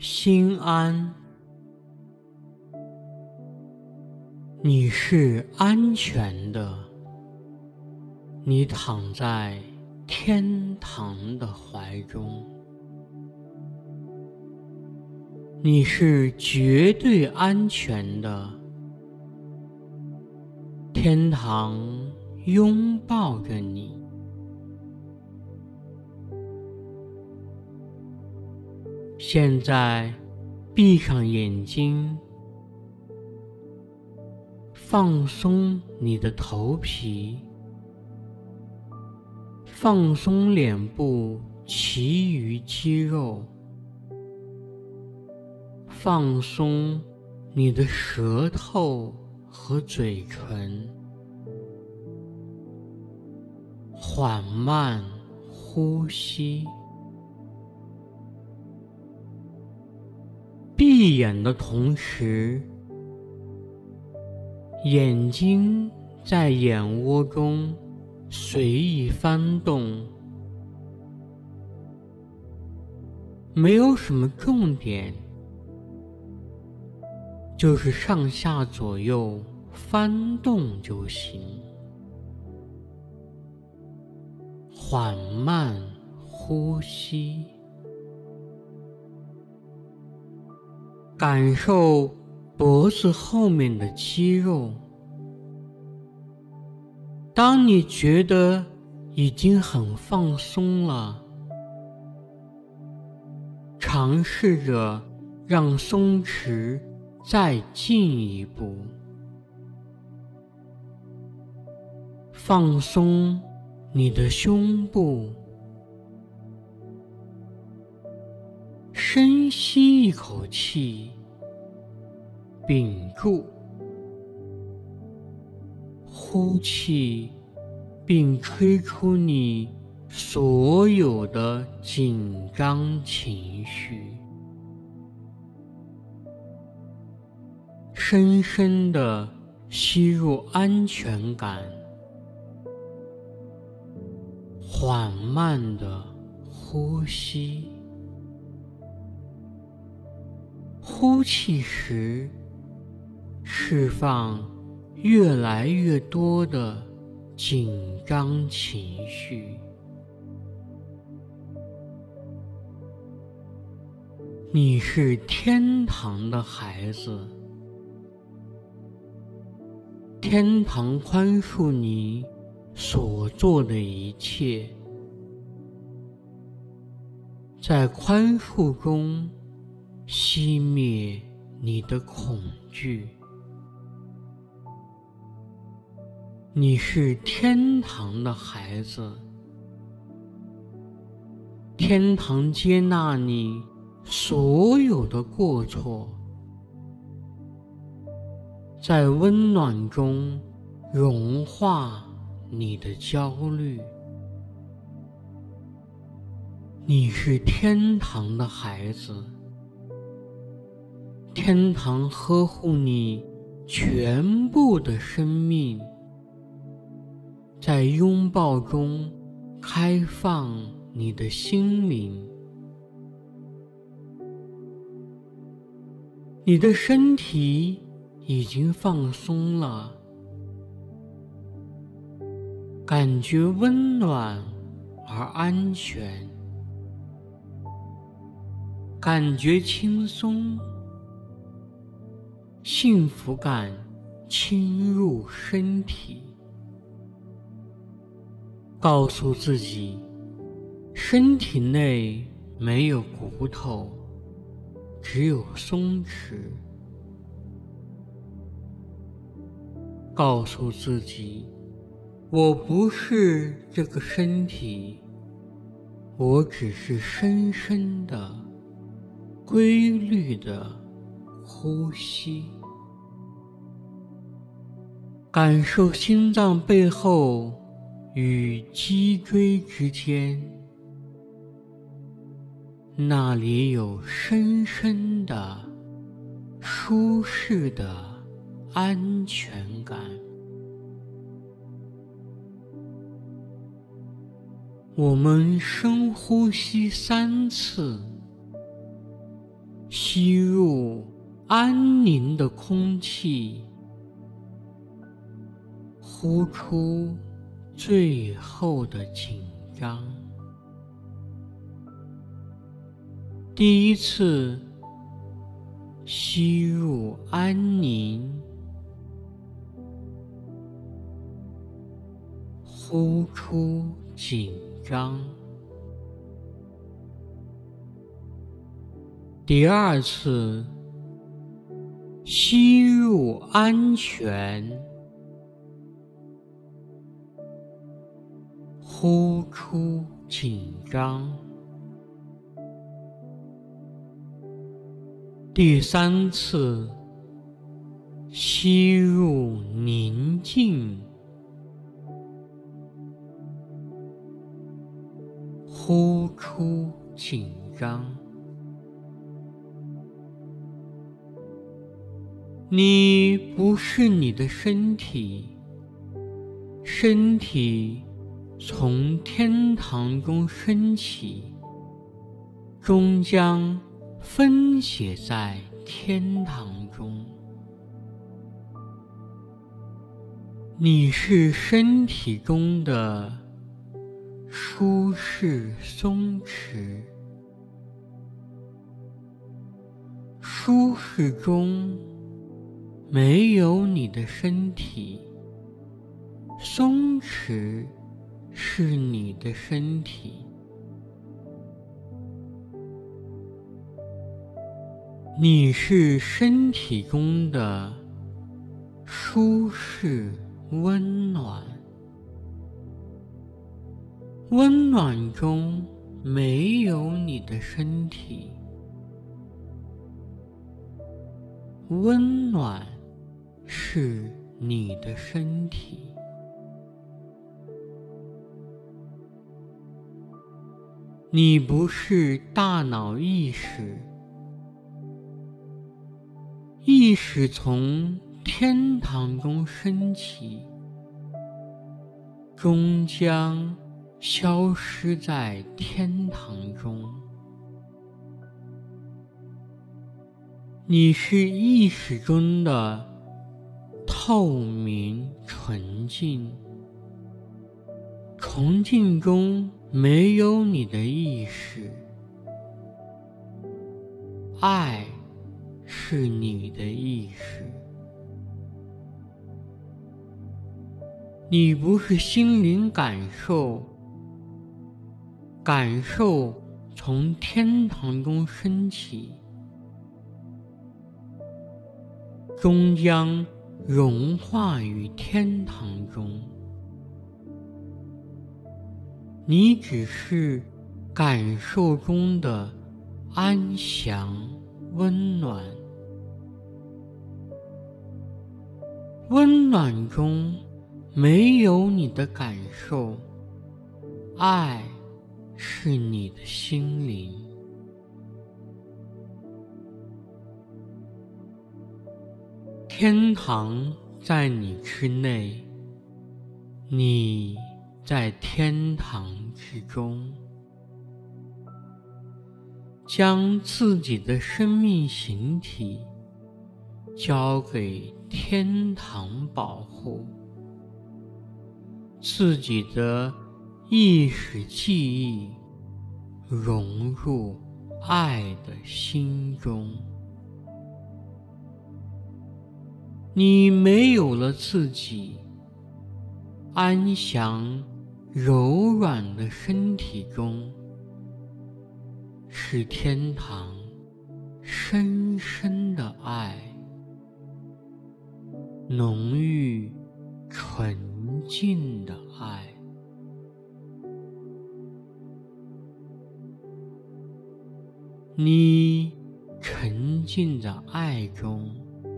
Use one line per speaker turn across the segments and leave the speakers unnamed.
心安。你是安全的，你躺在天堂的怀中。你是绝对安全的，天堂拥抱着你。现在闭上眼睛，放松你的头皮，放松脸部其余肌肉，放松你的舌头和嘴唇，缓慢呼吸。闭眼的同时，眼睛在眼窝中随意翻动，没有什么重点，就是上下左右翻动就行。缓慢呼吸，感受脖子后面的肌肉。当你觉得已经很放松了，尝试着让松弛再进一步。放松你的胸部，深吸一口气，屏住，呼气，并吹出你所有的紧张情绪。深深地吸入安全感，缓慢地呼吸。呼气时，释放越来越多的紧张情绪。你是天堂的孩子，天堂宽恕你所做的一切，在宽恕中熄灭你的恐惧。你是天堂的孩子，天堂接纳你所有的过错，在温暖中融化你的焦虑。你是天堂的孩子，天堂呵护你全部的生命，在拥抱中开放你的心灵。你的身体已经放松了，感觉温暖而安全，感觉轻松，幸福感侵入身体。告诉自己，身体内没有骨头，只有松弛。告诉自己，我不是这个身体，我只是深深的、规律的呼吸。感受心脏背后与脊椎之间，那里有深深的、舒适的安全感。我们深呼吸3次， 吸入安宁的空气，呼出最后的紧张。第一次吸入安宁，呼出紧张。第二次吸入安全，呼出紧张。第三次吸入宁静，呼出紧张。你不是你的身体，身体从天堂中升起，终将分解在天堂中。你是身体中的舒适松弛，舒适中没有你的身体，松弛是你的身体。你是身体中的舒适温暖，温暖中没有你的身体，温暖是你的身体。你不是大脑意识，意识从天堂中升起，终将消失在天堂中。你是意识中的透明纯净，纯净中没有你的意识，爱是你的意识。你不是心灵感受，感受从天堂中升起，终将融化于天堂中。你只是感受中的安详温暖，温暖中没有你的感受，爱是你的心灵。天堂在你之内，你在天堂之中，将自己的生命形体交给天堂保护，自己的意识记忆融入爱的心中。你没有了自己，安详柔软的身体中是天堂深深的爱，浓郁纯净的爱。你沉浸在爱中，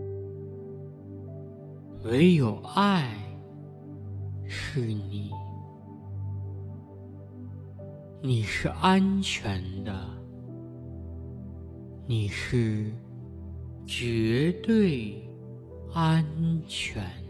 唯有爱是你。你是安全的，你是绝对安全